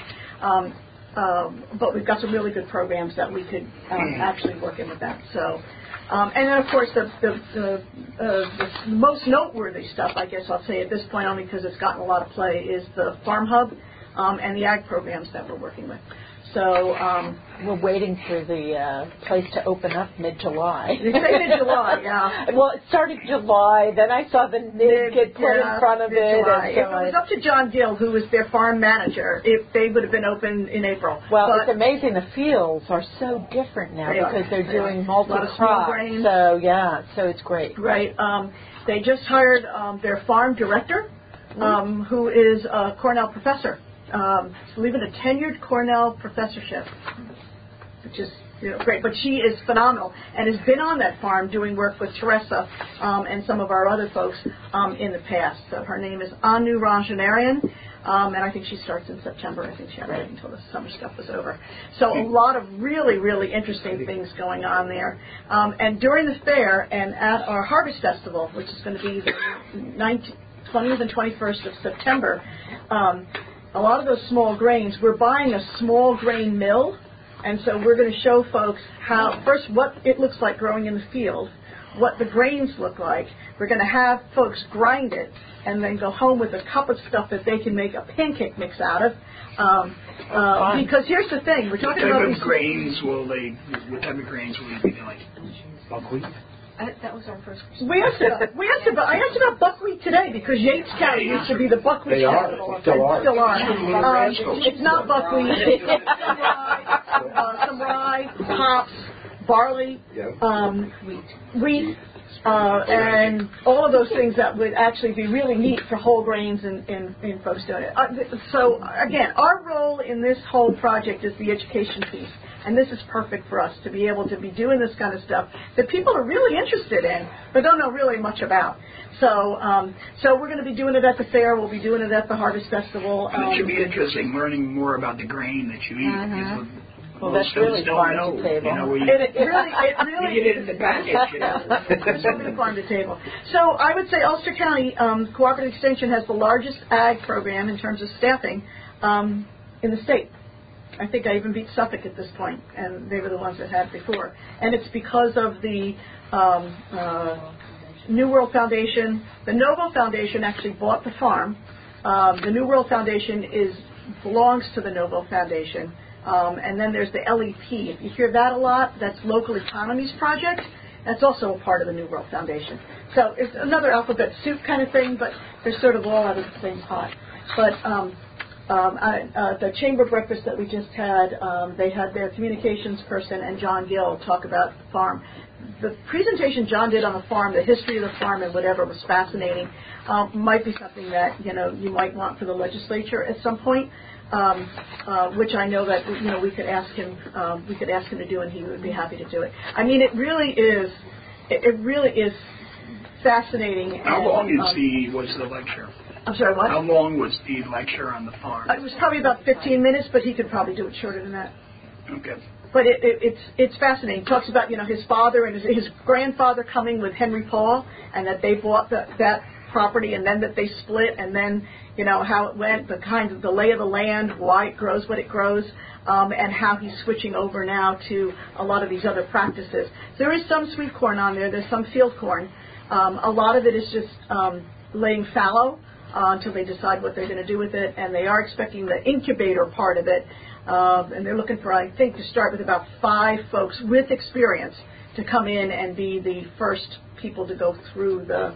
But we've got some really good programs that we could actually work in with that. So, and then of course the most noteworthy stuff, I guess I'll say at this point, only because it's gotten a lot of play, is the Farm Hub and the ag programs that we're working with. So we're waiting for the place to open up mid-July. They say mid-July, yeah. Well, it started July. Then I saw the mid get put in front of it. If it was up to John Gill, who was their farm manager, they would have been open in April. Well, it's amazing. The fields are so different now because they're doing multi-crop. So yeah, so it's great. Right. They just hired their farm director, who is a Cornell professor. Leaving a tenured Cornell professorship, which is great. But she is phenomenal and has been on that farm doing work with Teresa and some of our other folks in the past. So her name is Anu Ranjanarian, and I think she starts in September. I think she had to wait until the summer stuff was over. So a lot of really, really interesting things going on there. And during the fair and at our Harvest Festival, which is going to be the 20th and 21st of September, a lot of those small grains, we're buying a small grain mill, and so we're going to show folks how, first, what it looks like growing in the field, what the grains look like. We're going to have folks grind it and then go home with a cup of stuff that they can make a pancake mix out of. Because here's the thing, we're talking about these grains. What type of grains will you be doing? Buckwheat? That was our first question. I asked about buckwheat today because Yates County used to be the buckwheat capital. Still are. It's not buckwheat. It's some rye, hops, barley, wheat, and all of those things that would actually be really neat for whole grains and folks doing it. So again, our role in this whole project is the education piece. And this is perfect for us to be able to be doing this kind of stuff that people are really interested in, but don't know really much about. So we're going to be doing it at the fair. We'll be doing it at the Harvest Festival. It should be interesting learning more about the grain that you eat. Well, that's really farm to table. It really you get it in the package. It's really farm to table. So I would say Ulster County Cooperative Extension has the largest ag program in terms of staffing in the state. I think I even beat Suffolk at this point, and they were the ones that had before. And it's because of the New World Foundation. The Novo Foundation actually bought the farm. The New World Foundation is belongs to the Novo Foundation. And then there's the LEP. If you hear that a lot, that's Local Economies Project. That's also a part of the New World Foundation. So it's another alphabet soup kind of thing, but they're sort of all out of the same pot. But the chamber breakfast that we just had, they had their communications person and John Gill talk about the farm. The presentation John did on the farm, the history of the farm and whatever, was fascinating. Might be something that you might want for the legislature at some point, which I know that we could ask him. We could ask him to do, and he would be happy to do it. I mean, it really is. It really is fascinating. How long was the lecture? I'm sorry, what? How long was the lecture on the farm? It was probably about 15 minutes, but he could probably do it shorter than that. Okay. But it's fascinating. He talks about his father and his grandfather coming with Henry Paul, and that they bought that property, and then that they split, and then how it went, the lay of the land, why it grows what it grows, and how he's switching over now to a lot of these other practices. There is some sweet corn on there. There's some field corn. A lot of it is just laying fallow until they decide what they're going to do with it, and they are expecting the incubator part of it. And they're looking for, I think, to start with about 5 folks with experience to come in and be the first people to go through the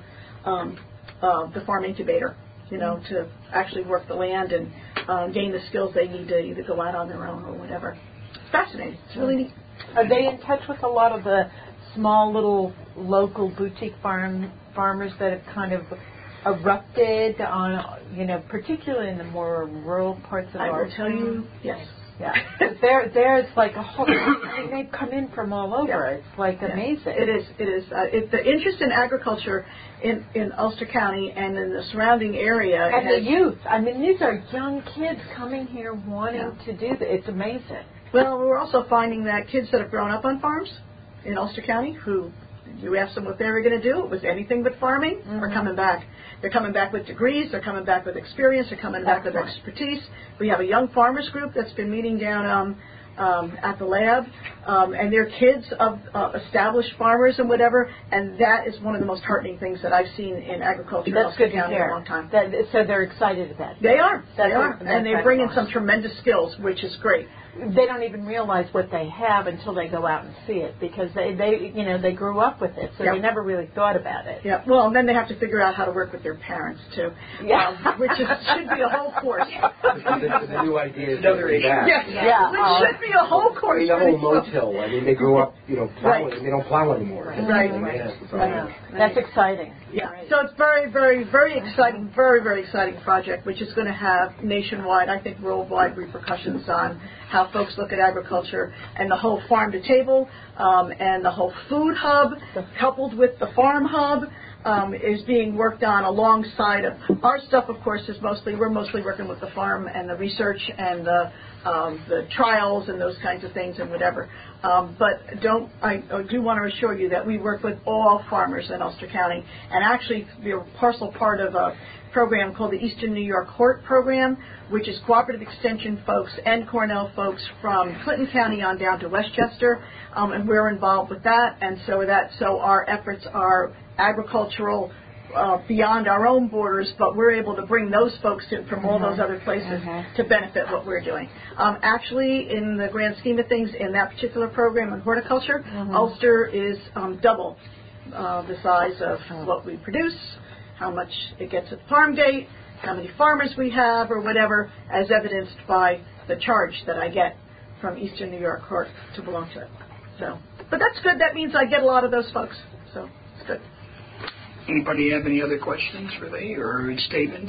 farm incubator, to actually work the land and gain the skills they need to either go out on their own or whatever. It's fascinating. It's really neat. Are they in touch with a lot of the small little local boutique farmers that have kind of erupted on, particularly in the more rural parts of our I will tell you, yes. Yeah, there's like a whole. I mean, they've come in from all over. Yeah. It's like amazing. It is. The interest in agriculture in Ulster County and in the surrounding area. And the youth. I mean, these are young kids coming here wanting to do that. It's amazing. Well, we're also finding that kids that have grown up on farms in Ulster County, who you asked them what they were going to do, it was anything but farming, are coming back. They're coming back with degrees. They're coming back with experience. They're coming back with expertise. We have a young farmers group that's been meeting down at the lab, and they're kids of established farmers and whatever, and that is one of the most heartening things that I've seen in agriculture in Ulster County in a long time. So they're excited about it. They are. And they bring in some tremendous skills, which is great. They don't even realize what they have until they go out and see it, because they grew up with it, so they never really thought about it. Yeah. Well, and then they have to figure out how to work with their parents too. Yeah. Which should be a whole course. The new idea is another issue. Yeah. Which should be a whole course. The whole no-till. I mean, they grew up, plowing, and they don't plow anymore. Right. That's exciting. Yeah. So it's very, very, very exciting, very, very exciting project, which is going to have nationwide, I think worldwide repercussions on how folks look at agriculture, and the whole farm to table and the whole food hub coupled with the farm hub is being worked on alongside of our stuff. Of course, we're mostly working with the farm and the research and the trials and those kinds of things and whatever. But I do want to assure you that we work with all farmers in Ulster County, and actually we're parcel part of a program called the Eastern New York Hort Program, which is cooperative extension folks and Cornell folks from Clinton County on down to Westchester, and we're involved with that. And so our efforts are agricultural beyond our own borders, but we're able to bring those folks in from all those other places to benefit what we're doing. Actually, in the grand scheme of things, in that particular program in horticulture, Ulster is double the size of what we produce, how much it gets at the farm gate, how many farmers we have, or whatever, as evidenced by the charge that I get from Eastern New York Hort to belong to it. So, but that's good. That means I get a lot of those folks. So it's good. Anybody have any other questions for me or statements?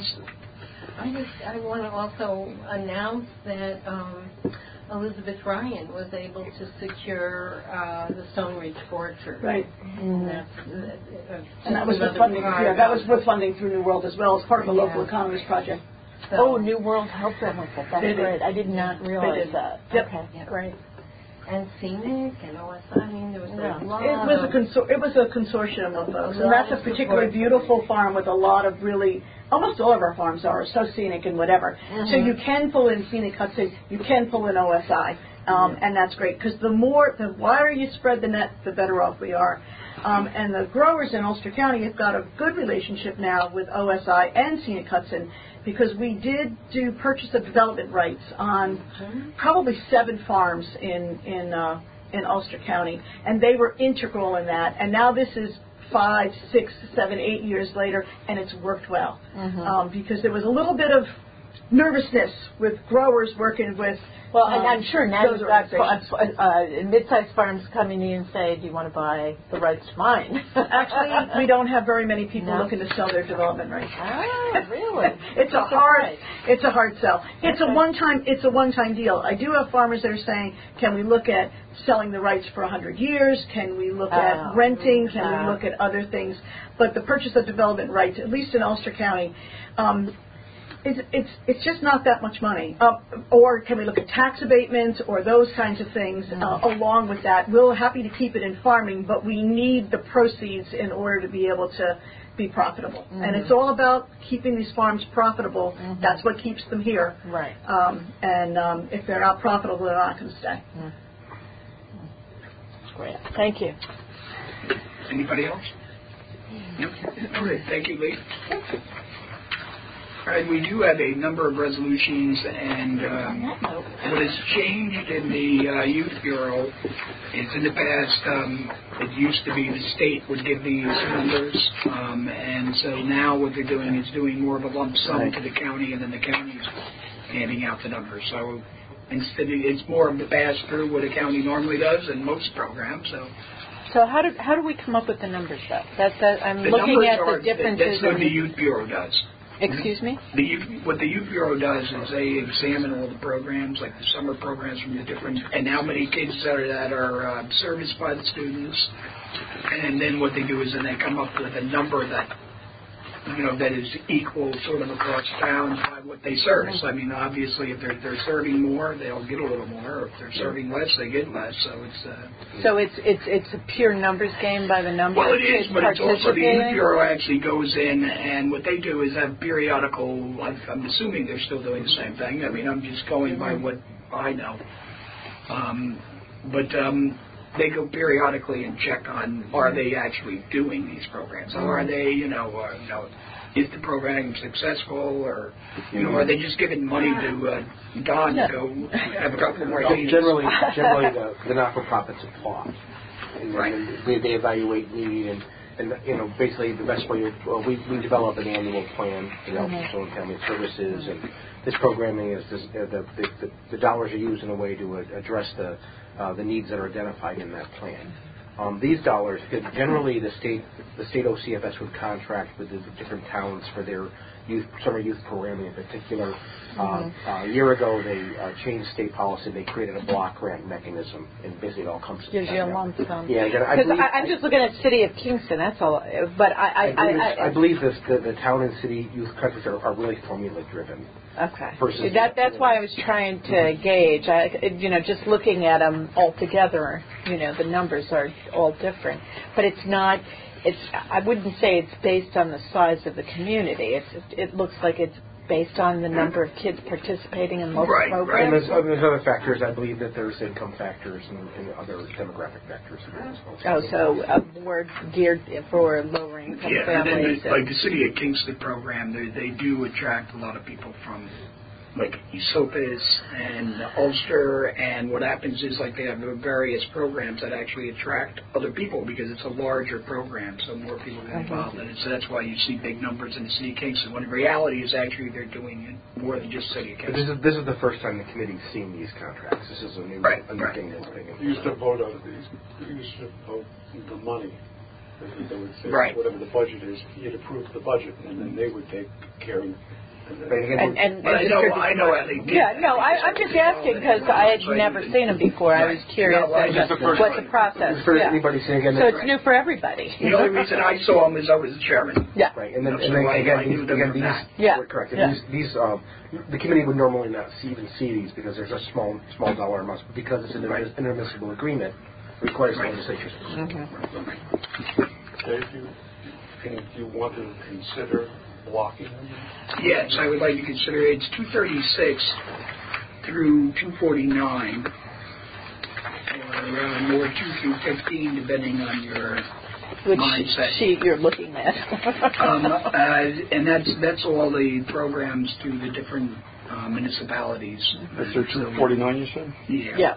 I want to also announce that Elizabeth Ryan was able to secure the Stone Ridge Orchard. Right. And that was with funding. Yeah, that was with funding through New World as well as part of the Local Economies Project. So, New World helped them with it. That's great. I did not realize that. Yep. Okay, great. And Scenic and OSI. I mean, there was a lot. It was a consortium of folks, and that's a particularly beautiful farm with a lot of really. Almost all of our farms are so scenic and whatever. So you can pull in Scenic Hudson, you can pull in OSI. And that's great because the wider you spread the net, the better off we are. And the growers in Ulster County have got a good relationship now with OSI and Scenic Hudson because we did do purchase of development rights on probably 7 farms in Ulster County, and they were integral in that. And now this is 5, 6, 7, 8 years later, and it's worked well because there was a little bit of nervousness with growers working with. Well, and I'm sure now you've got mid-sized farms coming in and say, do you want to buy the rights to mine? Actually, we don't have very many people looking to sell their development rights. Oh, really? It's a hard sell. It's a one-time deal. I do have farmers that are saying, can we look at selling the rights for 100 years? Can we look at renting? Can we look at other things? But the purchase of development rights, at least in Ulster County, it's just not that much money. Or can we look at tax abatements or those kinds of things along with that? We're happy to keep it in farming, but we need the proceeds in order to be able to be profitable. And it's all about keeping these farms profitable. That's what keeps them here. Right. And if they're not profitable, they're not going to stay. Great. Thank you. Anybody else? No? All right. Thank you, Lee. All right, we do have a number of resolutions, and what has changed in the Youth Bureau is in the past, it used to be the state would give these numbers, and so now what they're doing is doing more of a lump sum to the county, and then the county is handing out the numbers. So instead, it's more of the pass-through what a county normally does in most programs. So how do we come up with the numbers, though? I'm looking at the differences. That's what the Youth Bureau does. Excuse me? What the Youth Bureau does is they examine all the programs, like the summer programs from the different, and how many kids that are serviced by the students. And then what they do is then they come up with a number that is equal sort of across towns by what they service. I mean, obviously, if they're serving more, they'll get a little more. If they're serving less, they get less. So it's a pure numbers game by the number of kids participating? Well, it is, but it's also the Youth Bureau actually goes in, and what they do is have periodical, I'm assuming they're still doing the same thing. I mean, I'm just going by what I know. They go periodically and check on, are they actually doing these programs? Or are they, is the program successful? Or, are they just giving money to Don to go have a couple more days? Generally, the not-for-profits apply. And they evaluate need and basically the best way, we develop an annual plan to help Children and Family Services, and this programming is the dollars are used in a way to address the needs that are identified in that plan. These dollars, generally the state OCFS would contract with the different towns for their summer youth programming in particular. A year ago, they changed state policy. They created a block grant mechanism, and basically it all comes to gives you a lump sum. Yeah, I'm just looking at City of Kingston. That's all. But I believe the town and city youth contracts are really formula driven. Okay. That's why I was trying to gauge. Just looking at them all together, the numbers are all different. But it's not. I wouldn't say it's based on the size of the community. It looks like it's based on the number of kids participating in local programs. Right. And there's other factors. I believe that there's income factors and other demographic factors. So more geared for lower income families. Like the City of Kingston program, they do attract a lot of people from like Esopus and Ulster, and what happens is like they have various programs that actually attract other people because it's a larger program, so more people get involved in it. So that's why you see big numbers in the City of Kingston, when in reality is actually they're doing it more than just City of Kingston. This is the first time the committee's seen these contracts. This is a new thing that's big. You used to vote on these. You used to vote the money. They would say whatever the budget is, you'd approve the budget, and then they would take care of it. I know how they do. Yeah, no, I'm just asking because I had never seen them before. I was curious as to what the process. For anybody seeing again. So it's new for everybody. The only reason I saw them is I was the chairman. Yeah. Right, and then again these. Correct. And these the committee would normally not even see these because there's a small dollar amount, but because it's an intermissible agreement, it requires legislature's approval. Dave, do you want to consider blocking them? Yes, I would like to consider it. It's 236 through 249. more 2 through 15, depending on your Which mindset. sheet you're looking at. And that's all the programs to the different municipalities. That's 249, you said? Yeah.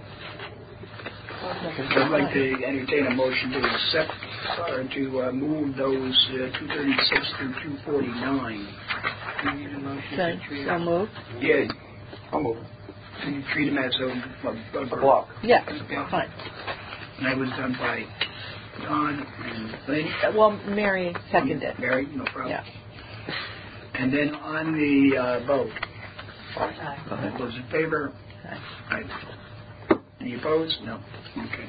I'd like to entertain a motion to accept or to move those 236 through 249. Okay, so move. Yeah, I'll move. you treat them as a block. Yeah, fine. And that was done by Don and Lynn. Well, Mary seconded. Mary, no problem. Yeah. And then on the vote, all those in favor? Aye. Any opposed? No. Okay.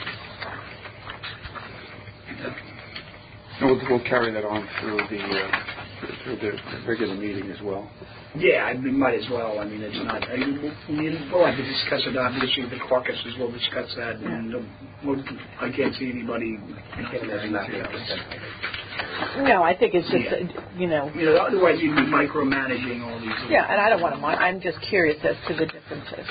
We'll carry that on through the regular meeting as well. Yeah, I mean, might as well. I mean, it's not. We'll have to discuss it. Obviously, the caucuses will discuss that, and I can't see anybody. No, I think it's just otherwise you'd be micromanaging all these. Yeah, and I don't want to. I'm just curious as to the differences.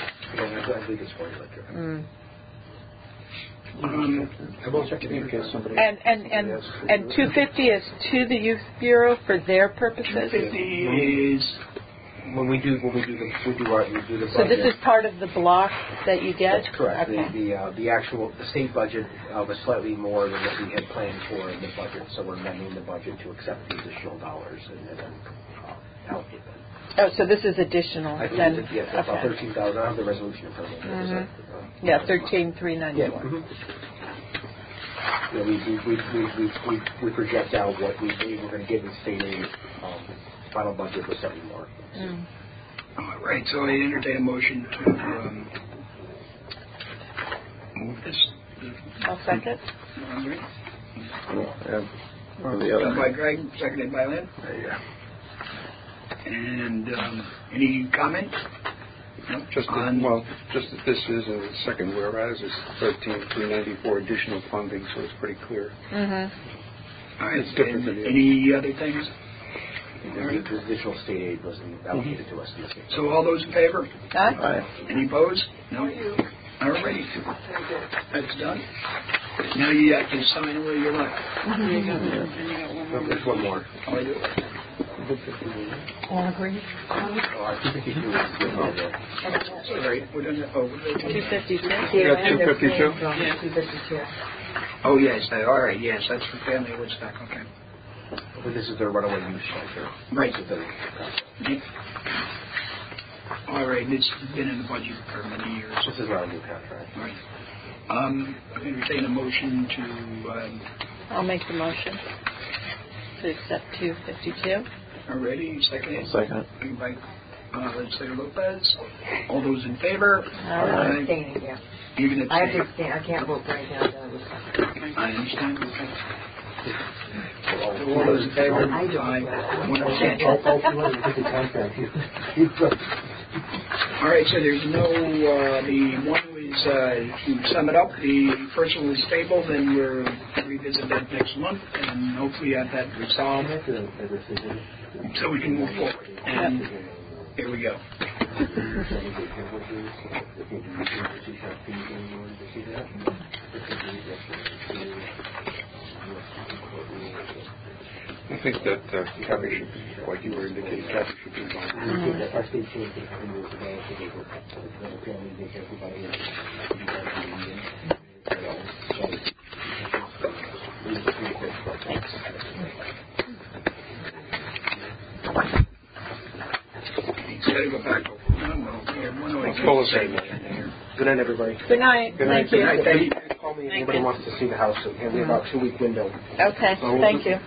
I will check it in case somebody. And 250 is to the Youth Bureau for their purposes. 250 is when we do the budget. So this is part of the block that you get. That's correct. Okay. The state budget was slightly more than what we had planned for in the budget, so we're amending the budget to accept the additional dollars and then allocate them. Oh, so this is additional. I think yes, about 13,000. I have the resolution in front of me. Mm-hmm. Yeah, 13,391. Yeah. We project out what we believe we're going to get in state aid. Final budget was 70 more. All right, so I entertain a motion to move this. I'll second. All right. One or the other. By Greg, seconded by Lynn. There you go. And any comment? No? Just that this is a second whereas is 13,394 additional funding, so it's pretty clear. Mm-hmm. All right. It's different than any other things? The additional state aid was allocated to us. So all those in favor? Aye. Any opposed? No. All right. That's done. Now you have to sign where you're at. There's one more. Oh, I do. All agree? Sorry, we're done. 252. You got 252? Yeah, 252. Oh, yes. All right. Yes, that's for family Woodstock. Okay. This is their runaway youth shelter. Right. All right. This has been in the budget for many years. This is our new contract. Right. I'm entertain a motion to. I'll make the motion to accept 252. Already, second. Second. By Legislator Lopez. All those in favor? I'm abstaining, yeah. You can abstain. I have to abstain. I can't vote for anything else. I understand. All those in favor? All right, so there's no, the one was, to sum it up, the first one was tabled, and we'll revisit that next month, and hopefully have that resolved, so we can move forward. And here we go. I think that Kathy should be, like you were indicating, Kathy should be involved. Our state changed it 10 years ago, so they were family daycare provider. Gotta go back. Good night, everybody. Good night. Thank you. Good night. Thank you. Call me if anybody wants to see the house. We have about a 2-week window. Okay, thank you.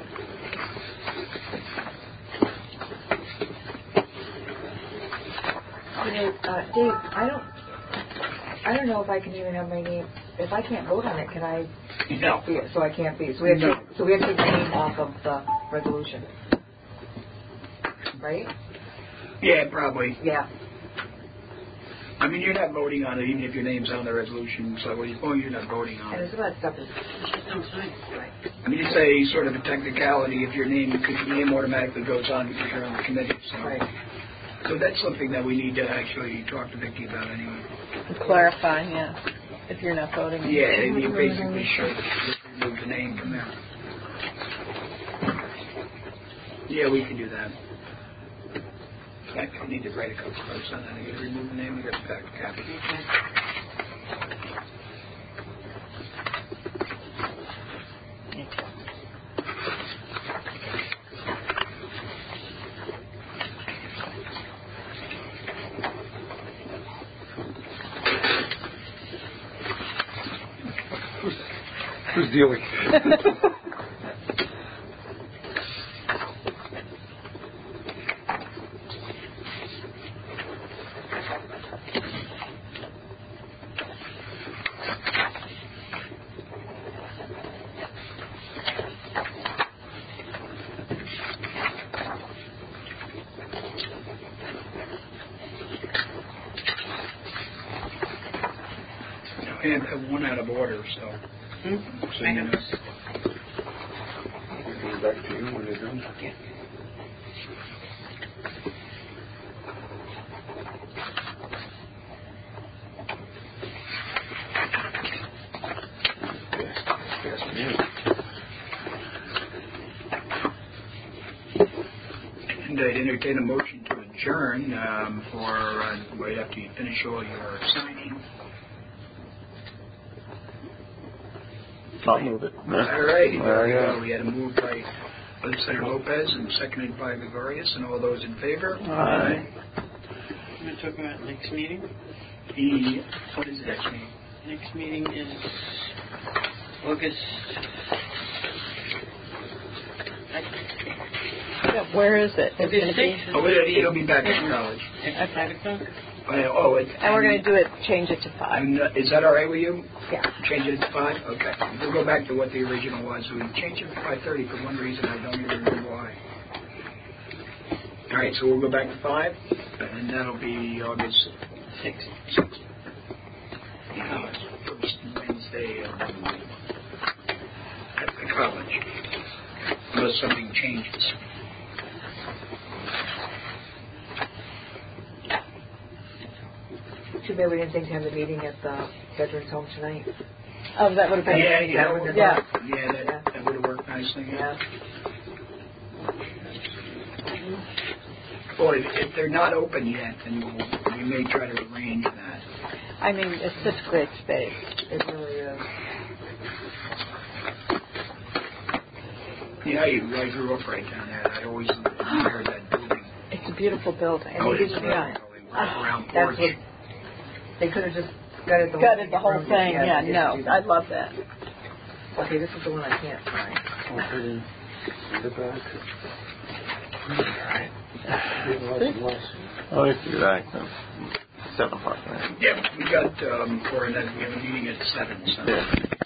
Dave, I don't know if I can even have my name. If I can't vote on it, can I? No. So I can't be. So we have to take the name off of the resolution, right? Yeah, probably. Yeah. I mean, you're not voting on it, even if your name's on the resolution, so as long as you're not voting on And it. there's a lot of stuff. Right. I mean, it's a sort of a technicality if your name automatically goes on because you're on the committee. So. Right. So that's something that we need to actually talk to Vicki about anyway. Clarify, yeah. if you're not voting. Yeah, you basically should just remove the name from there. Yeah, we can do that. In fact, I need to write a couple of notes on that. I need to remove the name and get the back copy. Who's dealing? I have one out of order, so. I know. Back to you when you're done. Yeah. And I'd entertain a motion to adjourn right after you finish all your signing. I'll move it. All right. There you go. We had a move by Legislator Lopez and seconded by Gregorius, and all those in favor? Aye. I'm going to talk about next meeting. What is the next meeting? Next meeting is August. Yeah, where is it? August 6th. Oh, it'll be back at college. At 5 o'clock? And we're going to change it to 5. Is that all right with you? Yeah. Change it to 5? Okay. We'll go back to what the original was. We changed it to 5:30 for one reason. I don't even remember why. All right, so we'll go back to 5, and that'll be August 6th. First Wednesday at the college. Unless something changes. Too bad we didn't think to have the meeting at the Veterans Home tonight. Oh, that would have been... Yeah, that would have that would have worked nicely. Yeah. Well, if they're not open yet, then we may try to arrange that. I mean, it's such great space. It really is. Yeah, I grew up right down there. I always admired that building. It's a beautiful building. Oh, it's yeah. Around That's porch. what they could have just gutted The whole thing. Yeah, no, I love that. Okay, this is the one I can't find. The back. Oh, let's do that. 7 o'clock, right? Yeah, we got, we have a meeting at 7, so. Yeah.